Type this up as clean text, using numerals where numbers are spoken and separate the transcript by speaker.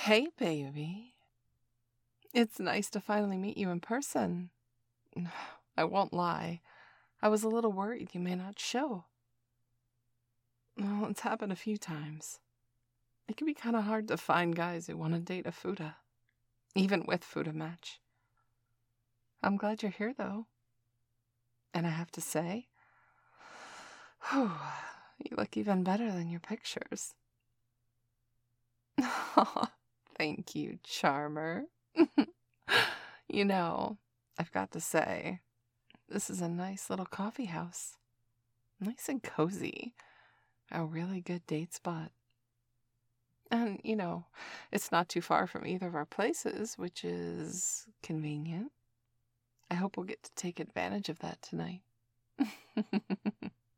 Speaker 1: Hey, baby. It's nice to finally meet you in person. I won't lie. I was a little worried you may not show. Well, it's happened a few times. It can be kind of hard to find guys who want to date a Fuda, even with Fuda match. I'm glad you're here, though. And I have to say, you look even better than your pictures. Thank you, charmer. You know, I've got to say, this is a nice little coffee house. Nice and cozy. A really good date spot. And, it's not too far from either of our places, which is convenient. I hope we'll get to take advantage of that tonight.